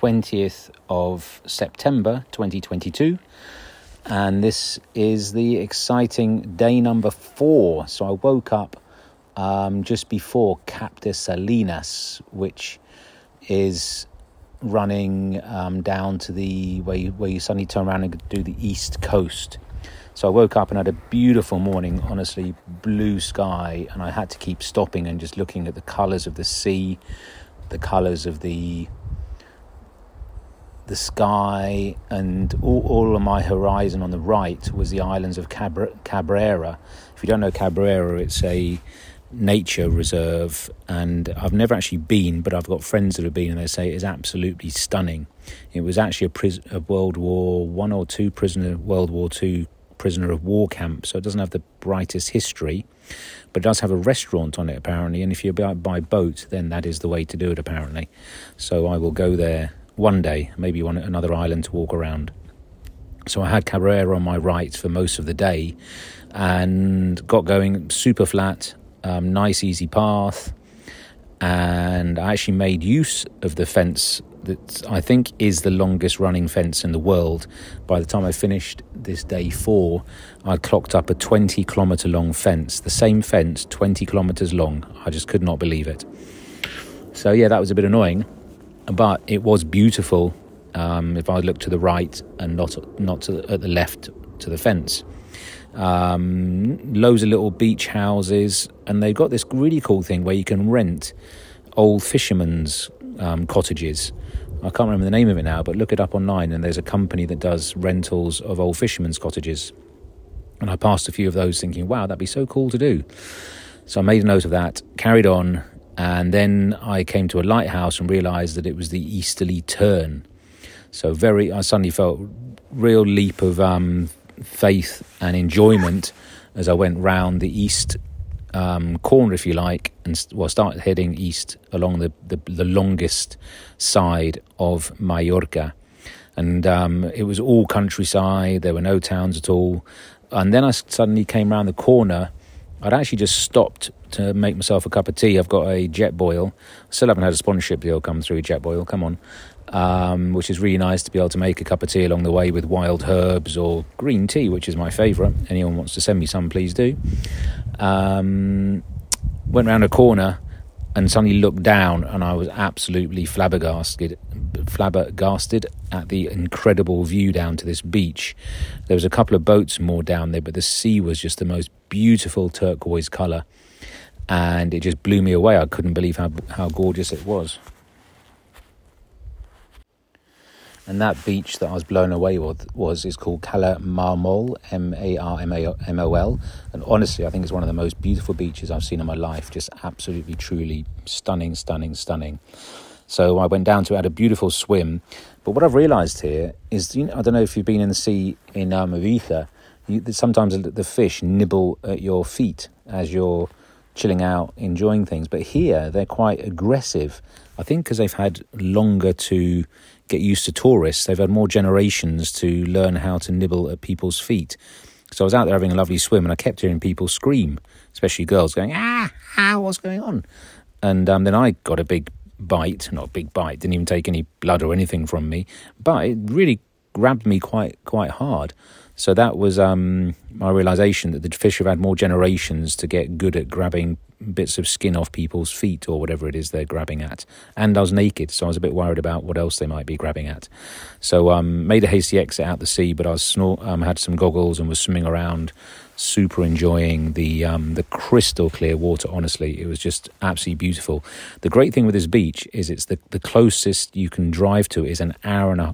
20th of September 2022, and this is the exciting day number 4. So I woke up just before Cap de Salinas, which is running down to the where you suddenly turn around and do the east coast. So I woke up and had a beautiful morning, honestly, blue sky, and I had to keep stopping and just looking at the colours of the sea, the colours of the sky, and all on my horizon on the right was the islands of Cabrera. If you don't know Cabrera, it's a nature reserve, and I've never actually been, but I've got friends that have been, and they say it is absolutely stunning. It was actually a World War I or II World War II prisoner of war camp, so it doesn't have the brightest history, but it does have a restaurant on it apparently, and if you're by boat, then that is the way to do it apparently. So I will go there one day, maybe another island to walk around. So I had Cabrera on my right for most of the day and got going super flat, nice easy path, and I actually made use of the fence that I think is the longest running fence in the world. By the time I finished this day 4, I clocked up a 20 kilometre long fence, the same fence 20 kilometres long. I just could not believe it. So yeah, that was a bit annoying, but it was beautiful if I look to the right and not at the left to the fence. Loads of little beach houses, and they've got this really cool thing where you can rent old fishermen's cottages. I can't remember the name of it now, but look it up online, and there's a company that does rentals of old fishermen's cottages. And I passed a few of those thinking, wow, that'd be so cool to do. So I made a note of that, carried on, and then I came to a lighthouse and realised that it was the easterly turn. So I suddenly felt real leap of faith and enjoyment as I went round the east corner, if you like, and started heading east along the longest side of Mallorca. And it was all countryside, there were no towns at all. And then I suddenly came round the corner. I'd actually just stopped to make myself a cup of tea. I've got a Jetboil. Still haven't had a sponsorship deal come through, Jetboil, come on. Which is really nice to be able to make a cup of tea along the way with wild herbs or green tea, which is my favourite. Anyone wants to send me some, please do. Went round a corner and suddenly looked down, and I was absolutely flabbergasted at the incredible view down to this beach. There was a couple of boats moored down there, but the sea was just the most beautiful turquoise colour, and it just blew me away. I couldn't believe how gorgeous it was. And that beach that I was blown away with is called Cala Marmol, Marmol. And honestly, I think it's one of the most beautiful beaches I've seen in my life. Just absolutely, truly stunning, stunning, stunning. So I went down to it, had a beautiful swim. But what I've realised here is, I don't know if you've been in the sea in Ibiza, sometimes the fish nibble at your feet as you're chilling out, enjoying things. But here, they're quite aggressive. I think because they've had longer to get used to tourists, they've had more generations to learn how to nibble at people's feet. So I was out there having a lovely swim, and I kept hearing people scream, especially girls going, what's going on? And then I got a big bite, not a big bite, didn't even take any blood or anything from me, but it really grabbed me quite hard. So that was my realisation that the fish have had more generations to get good at grabbing bits of skin off people's feet or whatever it is they're grabbing at. And I was naked, so I was a bit worried about what else they might be grabbing at. So made a hasty exit out the sea, but I was had some goggles and was swimming around, super enjoying the crystal clear water. Honestly, it was just absolutely beautiful. The great thing with this beach is it's the closest you can drive to is an hour and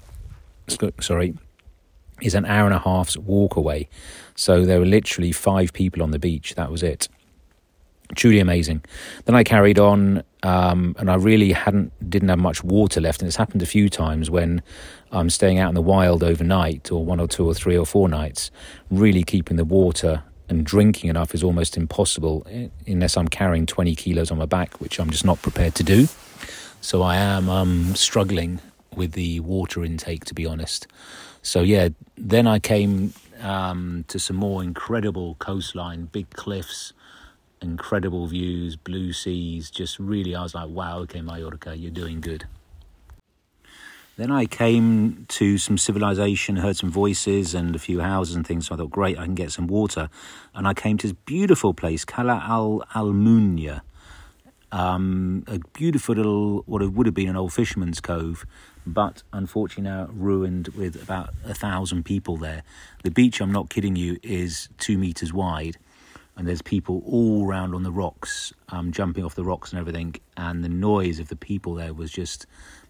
a half's walk away. So there were literally 5 people on the beach. That was it. Truly amazing. Then I carried on, and I really didn't have much water left. And it's happened a few times when I'm staying out in the wild overnight, or 1 or 2 or 3 or 4 nights. Really keeping the water and drinking enough is almost impossible unless I'm carrying 20 kilos on my back, which I'm just not prepared to do. So I am struggling with the water intake, to be honest. So yeah, then I came to some more incredible coastline, big cliffs, incredible views, blue seas. Just really, I was like, wow, okay, Mallorca, you're doing good. Then I came to some civilization, heard some voices and a few houses and things. So I thought, great, I can get some water. And I came to this beautiful place, Cala Almunia, a beautiful little, what would have been an old fisherman's cove, but unfortunately now ruined with about 1,000 people there. The beach, I'm not kidding you, is 2 meters wide. And there's people all around on the rocks, jumping off the rocks and everything. And the noise of the people there was just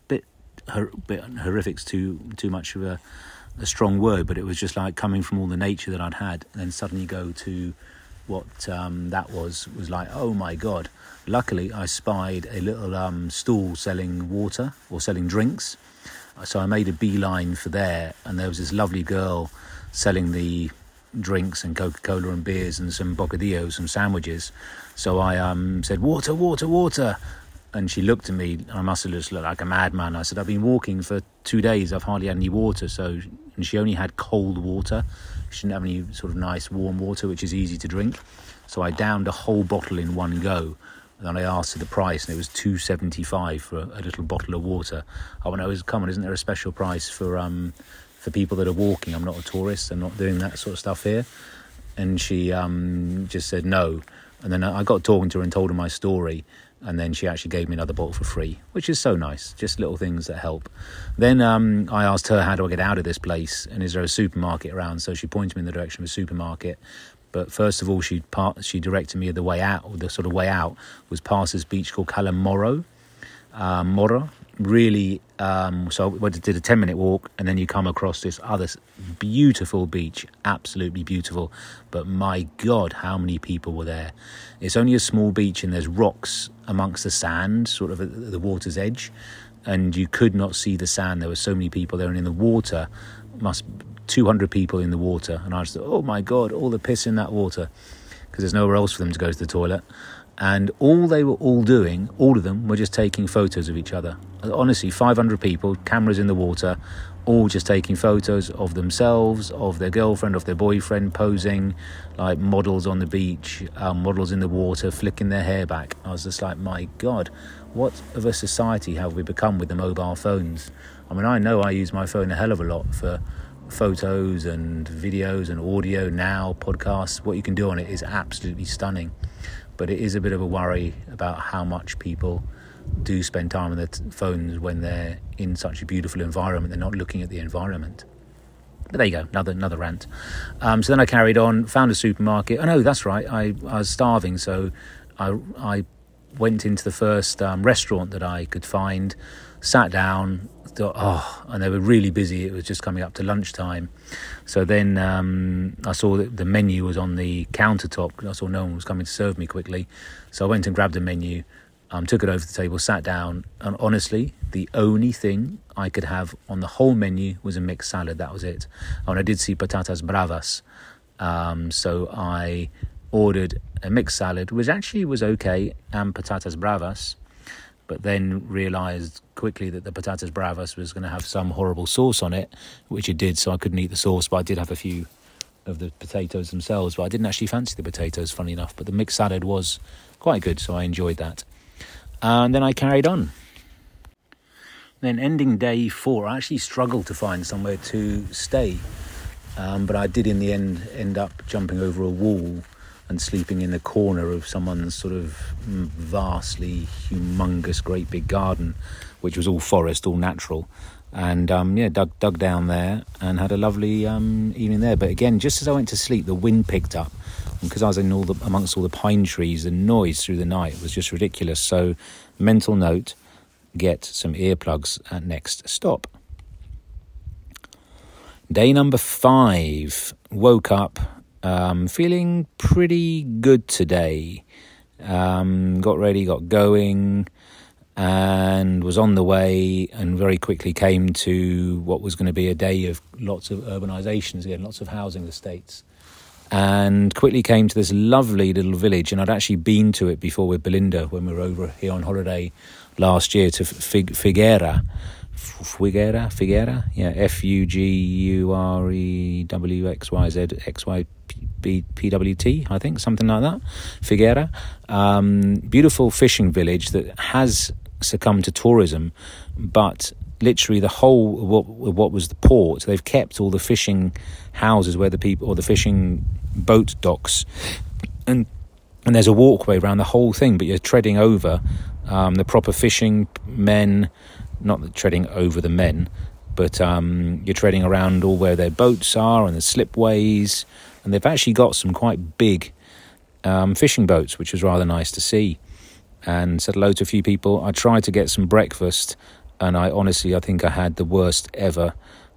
bit horrific's too much of a strong word, but it was just like coming from all the nature that I'd had, and then suddenly go to what that was like, oh my God. Luckily I spied a little stall selling water or selling drinks, so I made a beeline for there, and there was this lovely girl selling the drinks and Coca-Cola and beers and some bocadillos, some sandwiches. So I said, water. And she looked at me, and I must have just looked like a madman. I said, I've been walking for 2 days. I've hardly had any water. And she only had cold water. She didn't have any sort of nice warm water, which is easy to drink. So I downed a whole bottle in one go. And then I asked her the price, and it was $2.75 for a little bottle of water. I went, come on, isn't there a special price for people that are walking? I'm not a tourist. I'm not doing that sort of stuff here. And she just said no. And then I got talking to her and told her my story. And then she actually gave me another bottle for free, which is so nice. Just little things that help. Then I asked her, how do I get out of this place? And is there a supermarket around? So she pointed me in the direction of a supermarket. But first of all, she directed me the way out, or the sort of way out was past this beach called Cala Moro. Really, so I did a 10-minute walk, and then you come across this other beautiful beach, absolutely beautiful. But my God, how many people were there? It's only a small beach, and there's rocks amongst the sand, sort of at the water's edge, and you could not see the sand. There were so many people there, and in the water, 200 people in the water. And I just thought, oh my God, all the piss in that water, because there's nowhere else for them to go to the toilet. And all they were all doing, all of them, were just taking photos of each other. Honestly, 500 people, cameras in the water, all just taking photos of themselves, of their girlfriend, of their boyfriend, posing like models on the beach, models in the water, flicking their hair back. I was just like, my God, what of a society have we become with the mobile phones? I mean, I know I use my phone a hell of a lot for photos and videos and audio now, podcasts. What you can do on it is absolutely stunning. But it is a bit of a worry about how much people do spend time on their phones when they're in such a beautiful environment. They're not looking at the environment. But there you go, another rant. So then I carried on, found a supermarket. Oh no, that's right, I was starving, so I went into the first restaurant that I could find, sat down, thought, and they were really busy. It was just coming up to lunchtime. So then I saw that the menu was on the countertop. I saw no one was coming to serve me quickly. So I went and grabbed a menu, took it over the table, sat down, and honestly, the only thing I could have on the whole menu was a mixed salad. That was it. And I did see patatas bravas. So I ordered a mixed salad, which actually was okay, and patatas bravas, but then realised quickly that the patatas bravas was going to have some horrible sauce on it, which it did, so I couldn't eat the sauce, but I did have a few of the potatoes themselves, but I didn't actually fancy the potatoes, funny enough, but the mixed salad was quite good, so I enjoyed that. And then I carried on. Then ending day 4, I actually struggled to find somewhere to stay, but I did in the end up jumping over a wall and sleeping in the corner of someone's sort of vastly humongous great big garden, which was all forest, all natural, and dug down there and had a lovely evening there. But again, just as I went to sleep, the wind picked up, and because I was amongst all the pine trees, the noise through the night was just ridiculous. So mental note, get some earplugs at next stop. Day number 5, woke up feeling pretty good today. Got ready, got going, and was on the way, and very quickly came to what was going to be a day of lots of urbanizations again, lots of housing estates, and quickly came to this lovely little village. And I'd actually been to it before with Belinda when we were over here on holiday last year, to Figuera, yeah, Fuguerewxyzxypwt, I think, something like that. Figuera, beautiful fishing village that has succumbed to tourism, but literally the whole what was the port. They've kept all the fishing houses where the people, or the fishing boat docks, and there's a walkway around the whole thing, but you're treading over the proper fishing men, not treading over the men, but you're treading around all where their boats are and the slipways, and they've actually got some quite big fishing boats, which was rather nice to see. And said hello to a few people. I tried to get some breakfast, and I think I had the worst ever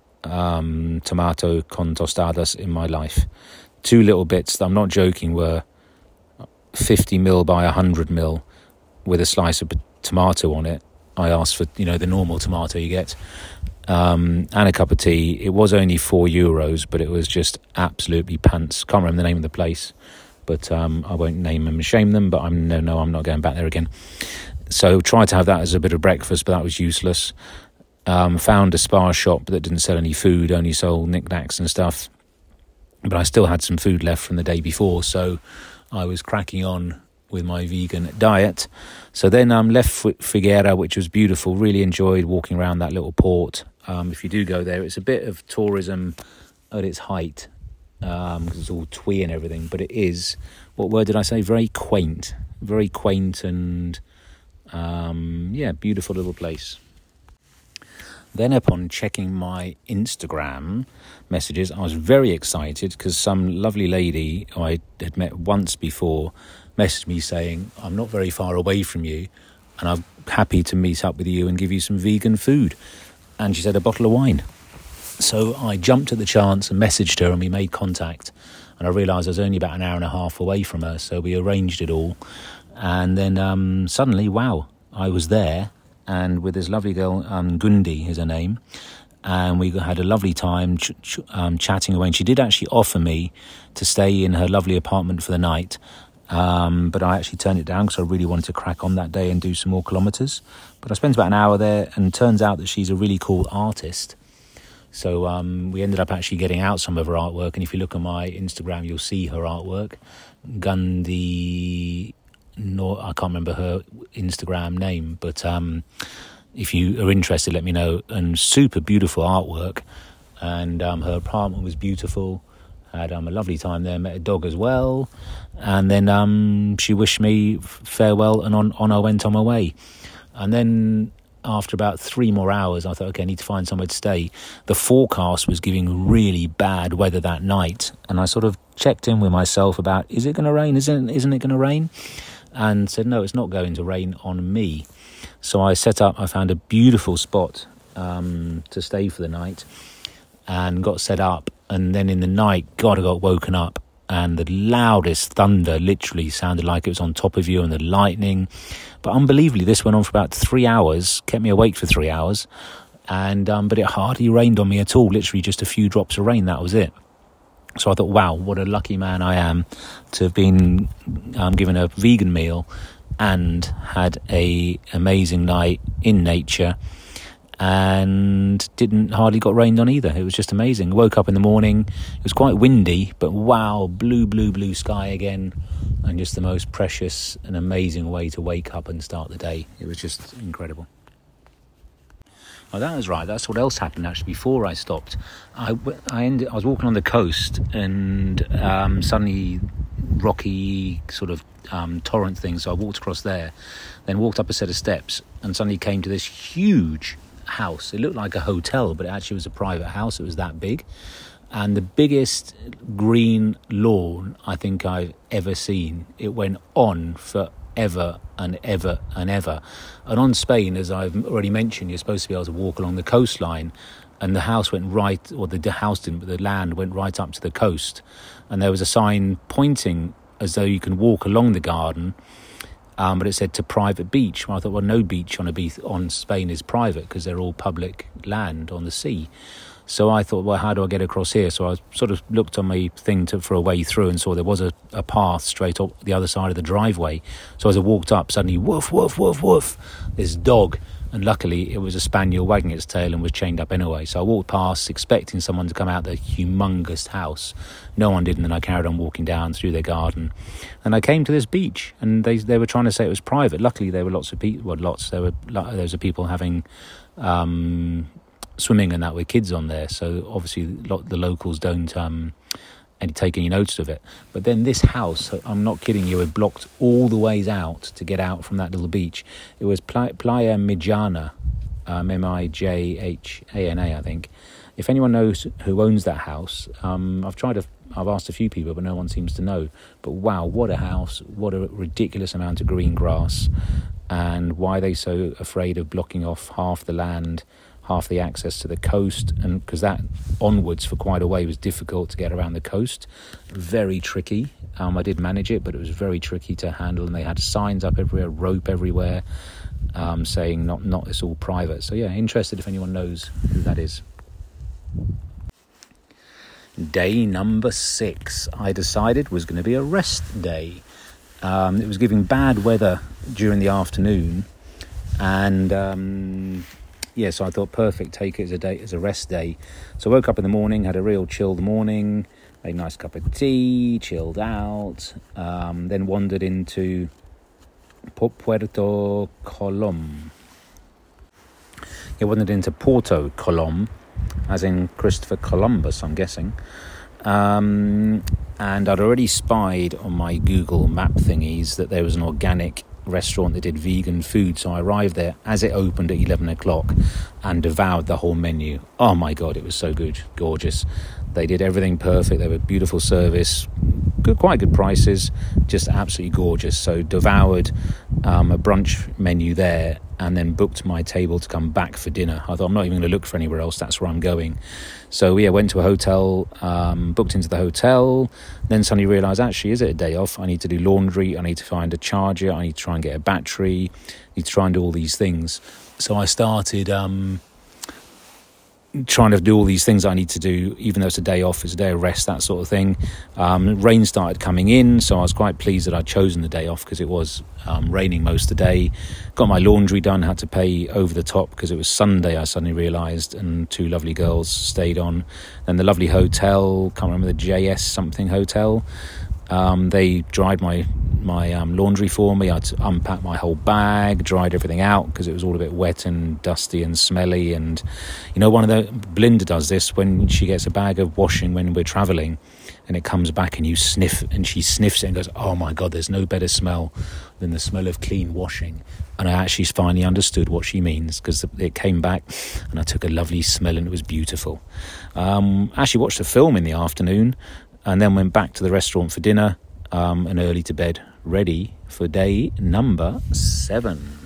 tomato con tostadas in my life. 2 little bits, I'm not joking, were 50ml by 100ml with a slice of tomato on it. I asked for, the normal tomato you get, and a cup of tea. It was only €4, but it was just absolutely pants. Can't remember the name of the place, but I won't name them and shame them, but I'm not going back there again. So tried to have that as a bit of breakfast, but that was useless. Found a spa shop that didn't sell any food, only sold knickknacks and stuff. But I still had some food left from the day before, so I was cracking on with my vegan diet. So then left Figueira, which was beautiful. Really enjoyed walking around that little port. If you do go there, it's a bit of tourism at its height, because it's all twee and everything, but it is, what word did I say, very quaint and beautiful little place. Then upon checking my Instagram messages, I was very excited because some lovely lady who I had met once before messaged me saying, I'm not very far away from you and I'm happy to meet up with you and give you some vegan food. And she said a bottle of wine. So I jumped at the chance and messaged her, and we made contact, and I realised I was only about an hour and a half away from her, so we arranged it all. And then suddenly, wow, I was there, and with this lovely girl, Gundi is her name, and we had a lovely time chatting away. And she did actually offer me to stay in her lovely apartment for the night, but I actually turned it down because I really wanted to crack on that day and do some more kilometres. But I spent about an hour there, and it turns out that she's a really cool artist. So we ended up actually getting out some of her artwork, and if you look at my Instagram, you'll see her artwork. Gundi, I can't remember her Instagram name, but if you are interested, let me know. And super beautiful artwork, and her apartment was beautiful. Had a lovely time there, met a dog as well, and then she wished me farewell, and on I went on my way. And then after about 3 more hours, I thought, okay, I need to find somewhere to stay. The forecast was giving really bad weather that night, and I sort of checked in with myself about, is it going to rain? Isn't it going to rain? And said, no, it's not going to rain on me. So I found a beautiful spot to stay for the night, and got set up. And then in the night, God, I got woken up, and the loudest thunder literally sounded like it was on top of you, and the lightning. But unbelievably, this went on for about 3 hours, kept me awake for 3 hours, and but it hardly rained on me at all, literally just a few drops of rain, that was it. So I thought, wow, what a lucky man I am to have been given a vegan meal and had a amazing night in nature, and hardly got rained on either. It was just amazing. Woke up in the morning, it was quite windy, but wow, blue sky again, and just the most precious and amazing way to wake up and start the day. It was just incredible. Oh, that was right. That's what else happened actually before I stopped. I was walking on the coast, and suddenly rocky sort of torrent thing, so I walked across there, then walked up a set of steps, and suddenly came to this huge house. It looked like a hotel, but it actually was a private house. It was that big, and the biggest green lawn I think I've ever seen. It went on for ever and ever and ever. And on Spain, as I've already mentioned, you're supposed to be able to walk along the coastline, and the house went right, or the house didn't, but the land went right up to the coast, and there was a sign pointing as though you can walk along the garden, but it said to private beach. Well, I thought, well, no beach on Spain is private because they're all public land on the sea. So I thought, well, how do I get across here? So I sort of looked on my thing for a way through, and saw there was a path straight up the other side of the driveway. So as I walked up, suddenly, woof, woof, woof, woof, this dog. And luckily, it was a spaniel wagging its tail and was chained up anyway. So I walked past, expecting someone to come out the humongous house. No one did, and then I carried on walking down through their garden. And I came to this beach, and they were trying to say it was private. Luckily, there were lots of people. Well, there was people having swimming and that with kids on there. So obviously, the locals don't take any notice of it. But then this house, I'm not kidding you, it blocked all the ways out to get out from that little beach. It was Playa Mijana, Mijhana, I think. If anyone knows who owns that house, I've asked a few people, but no one seems to know. But wow, what a house, what a ridiculous amount of green grass, and why are they so afraid of blocking off half the land, half the access to the coast? And because that onwards for quite a way was difficult to get around the coast, very tricky. I did manage it, but it was very tricky to handle, and they had signs up everywhere, rope everywhere, saying not it's all private. So yeah, interested if anyone knows who that is. Day number 6, I decided was going to be a rest day. It was giving bad weather during the afternoon, and so I thought perfect, take it as a rest day. So I woke up in the morning, had a real chilled morning, made a nice cup of tea, chilled out, then wandered into Puerto Colom. Wandered into Porto Colom, as in Christopher Columbus, I'm guessing. And I'd already spied on my Google map thingies that there was an organic restaurant that did vegan food, so I arrived there as it opened at 11 o'clock and devoured the whole menu. Oh my god, it was so good, gorgeous. They did everything perfect. They were beautiful service, quite good prices, just absolutely gorgeous. So devoured a brunch menu there, and then booked my table to come back for dinner. I thought, I'm not even going to look for anywhere else, that's where I'm going. So went to a hotel, booked into the hotel, then suddenly realised, actually, is it a day off? I need to do laundry, I need to find a charger, I need to try and get a battery, I need to try and do all these things. So I started trying to do all these things I need to do, even though it's a day off, it's a day of rest, that sort of thing. Rain started coming in, so I was quite pleased that I'd chosen the day off, because it was raining most of the day. Got my laundry done, had to pay over the top because it was Sunday, I suddenly realised, and 2 lovely girls stayed on. Then the lovely hotel, can't remember, the JS something hotel, they dried my laundry for me. I had to unpack my whole bag, dried everything out because it was all a bit wet and dusty and smelly. And Belinda does this when she gets a bag of washing when we're travelling, and it comes back and you sniff, and she sniffs it and goes, oh my god, there's no better smell than the smell of clean washing. And I actually finally understood what she means, because it came back and I took a lovely smell and it was beautiful. Actually watched a film in the afternoon, and then went back to the restaurant for dinner, and early to bed, ready for day number 7.